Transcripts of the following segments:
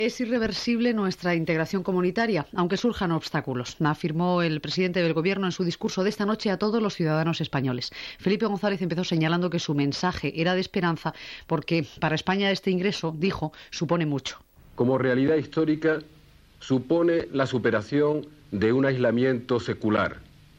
Es irreversible nuestra integración comunitaria, aunque surjan obstáculos, afirmó el presidente del Gobierno en su discurso de esta noche a todos los ciudadanos españoles. Felipe González empezó señalando que su mensaje era de esperanza porque para España este ingreso, dijo, supone mucho. Como realidad histórica, supone la superación de un aislamiento secular.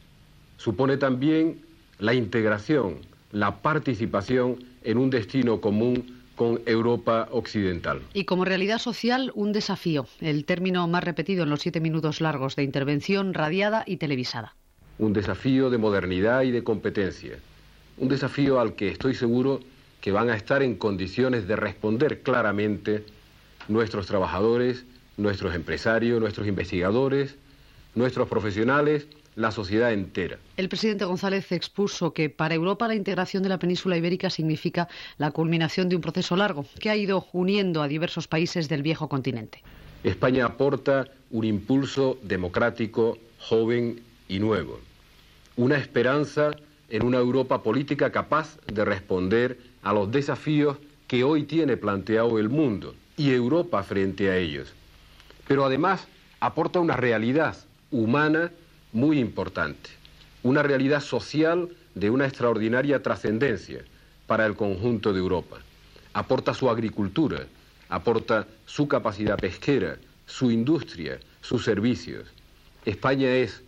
Supone también la integración, la participación en un destino común con Europa occidental. Y como realidad social, un desafío, el término más repetido en los 7 minutos largos de intervención radiada y televisada. Un desafío de modernidad y de competencia. Un desafío al que estoy seguro que van a estar en condiciones de responder claramente nuestros trabajadores, nuestros empresarios, nuestros investigadores, nuestros profesionales, la sociedad entera. El presidente González expuso que para Europa la integración de la península ibérica significa la culminación de un proceso largo que ha ido uniendo a diversos países del viejo continente. España aporta un impulso democrático, joven y nuevo. Una esperanza en una Europa política capaz de responder a los desafíos que hoy tiene planteado el mundo y Europa frente a ellos. Pero además aporta una realidad humana muy importante, una realidad social de una extraordinaria trascendencia para el conjunto de Europa. Aporta su agricultura, aporta su capacidad pesquera, su industria, sus servicios. España es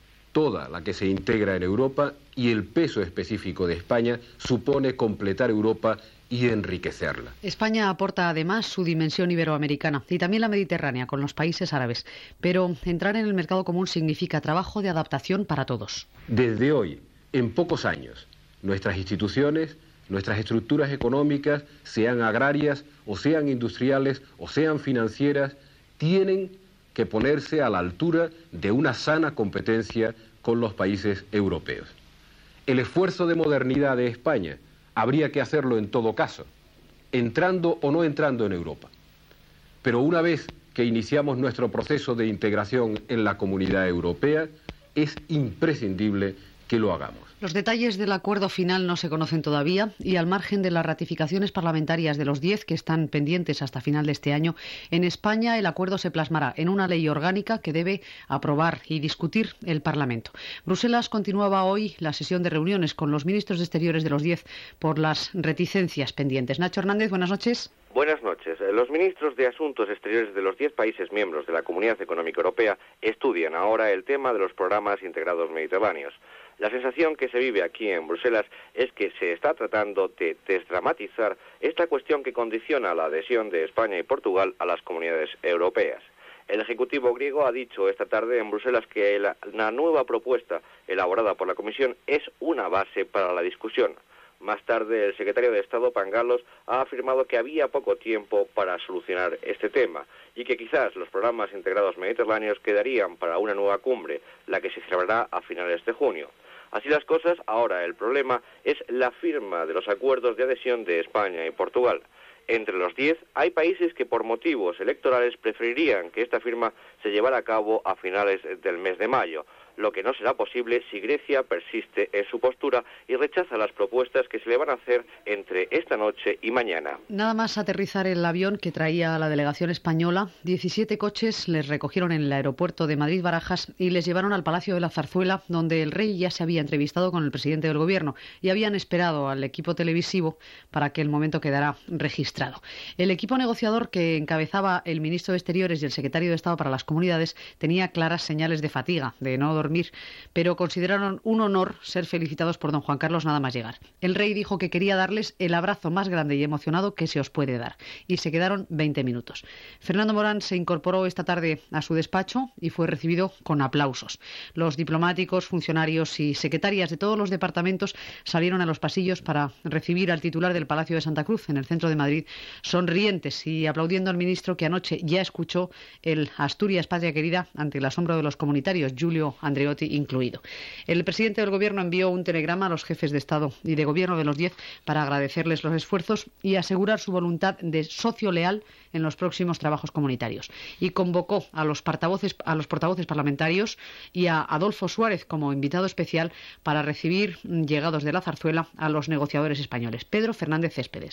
toda la que se integra en Europa y el peso específico de España supone completar Europa y enriquecerla. España aporta además su dimensión iberoamericana y también la mediterránea con los países árabes. Pero entrar en el mercado común significa trabajo de adaptación para todos. Desde hoy, en pocos años, nuestras instituciones, nuestras estructuras económicas, sean agrarias o sean industriales o sean financieras, tienen que ponerse a la altura de una sana competencia con los países europeos. El esfuerzo de modernidad de España habría que hacerlo en todo caso, entrando o no entrando en Europa. Pero una vez que iniciamos nuestro proceso de integración en la Comunidad Europea, es imprescindible que lo hagamos. Los detalles del acuerdo final no se conocen todavía y al margen de las ratificaciones parlamentarias de los 10 que están pendientes hasta final de este año, en España el acuerdo se plasmará en una ley orgánica que debe aprobar y discutir el Parlamento. Bruselas continuaba hoy la sesión de reuniones con los ministros de Exteriores de los 10 por las reticencias pendientes. Nacho Hernández, buenas noches. Buenas noches. Los ministros de Asuntos Exteriores de los 10 países miembros de la Comunidad Económica Europea estudian ahora el tema de los programas integrados mediterráneos. La sensación que se vive aquí en Bruselas es que se está tratando de desdramatizar esta cuestión que condiciona la adhesión de España y Portugal a las comunidades europeas. El Ejecutivo griego ha dicho esta tarde en Bruselas que la nueva propuesta elaborada por la Comisión es una base para la discusión. Más tarde, el secretario de Estado, Pangalos, ha afirmado que había poco tiempo para solucionar este tema y que quizás los programas integrados mediterráneos quedarían para una nueva cumbre, la que se celebrará a finales de junio. Así las cosas, ahora el problema es la firma de los acuerdos de adhesión de España y Portugal. Entre los 10 hay países que por motivos electorales preferirían que esta firma se llevara a cabo a finales del mes de mayo, lo que no será posible si Grecia persiste en su postura y rechaza las propuestas que se le van a hacer entre esta noche y mañana. Nada más aterrizar el avión que traía a la delegación española, 17 coches les recogieron en el aeropuerto de Madrid-Barajas y les llevaron al Palacio de la Zarzuela, donde el rey ya se había entrevistado con el presidente del Gobierno y habían esperado al equipo televisivo para que el momento quedara registrado. El equipo negociador que encabezaba el ministro de Exteriores y el secretario de Estado para las Comunidades tenía claras señales de fatiga, de no dormir, pero consideraron un honor ser felicitados por don Juan Carlos nada más llegar. El rey dijo que quería darles el abrazo más grande y emocionado que se os puede dar, y se quedaron 20 minutos. Fernando Morán se incorporó esta tarde a su despacho y fue recibido con aplausos. Los diplomáticos, funcionarios y secretarias de todos los departamentos salieron a los pasillos para recibir al titular del Palacio de Santa Cruz, en el centro de Madrid, sonrientes y aplaudiendo al ministro que anoche ya escuchó el Asturias Patria Querida ante el asombro de los comunitarios, Giulio Andreotti incluido. El presidente del Gobierno envió un telegrama a los jefes de Estado y de Gobierno de los 10 para agradecerles los esfuerzos y asegurar su voluntad de socio leal en los próximos trabajos comunitarios. Y convocó a los portavoces parlamentarios y a Adolfo Suárez como invitado especial para recibir, llegados de la Zarzuela, a los negociadores españoles. Pedro Fernández Céspedes.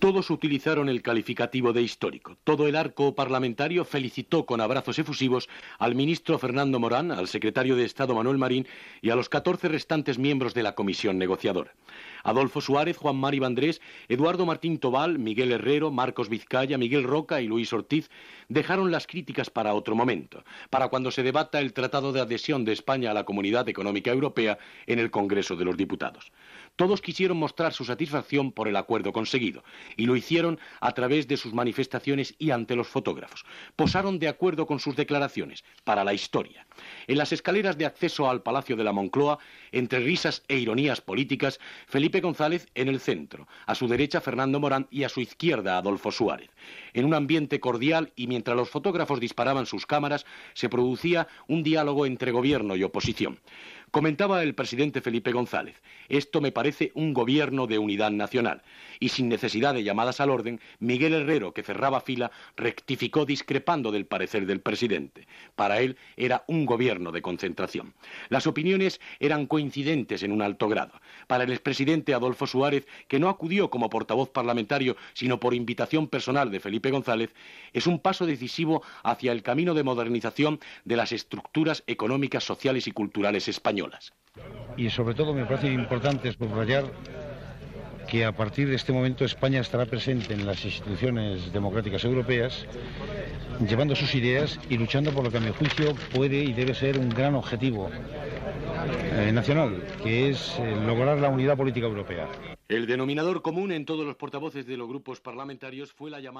Todos utilizaron el calificativo de histórico. Todo el arco parlamentario felicitó con abrazos efusivos al ministro Fernando Morán, al secretario de Estado Manuel Marín y a los 14 restantes miembros de la comisión negociadora. Adolfo Suárez, Juan Mari Vandrés, Eduardo Martín Tobal, Miguel Herrero, Marcos Vizcaya, Miguel Roca y Luis Ortiz dejaron las críticas para otro momento, para cuando se debata el Tratado de Adhesión de España a la Comunidad Económica Europea en el Congreso de los Diputados. Todos quisieron mostrar su satisfacción por el acuerdo conseguido, y lo hicieron a través de sus manifestaciones y ante los fotógrafos. Posaron de acuerdo con sus declaraciones, para la historia. En las escaleras de acceso al Palacio de la Moncloa, entre risas e ironías políticas, Felipe González en el centro, a su derecha Fernando Morán y a su izquierda Adolfo Suárez. En un ambiente cordial y mientras los fotógrafos disparaban sus cámaras, se producía un diálogo entre gobierno y oposición. Comentaba el presidente Felipe González: esto me parece un gobierno de unidad nacional. Y sin necesidad de llamadas al orden, Miguel Herrero, que cerraba fila, rectificó discrepando del parecer del presidente. Para él era un gobierno de concentración. Las opiniones eran coincidentes en un alto grado. Para el expresidente Adolfo Suárez, que no acudió como portavoz parlamentario, sino por invitación personal de Felipe González, es un paso decisivo hacia el camino de modernización de las estructuras económicas, sociales y culturales españolas. Y sobre todo me parece importante subrayar que a partir de este momento España estará presente en las instituciones democráticas europeas, llevando sus ideas y luchando por lo que a mi juicio puede y debe ser un gran objetivo nacional, que es lograr la unidad política europea. El denominador común en todos los portavoces de los grupos parlamentarios fue la llamada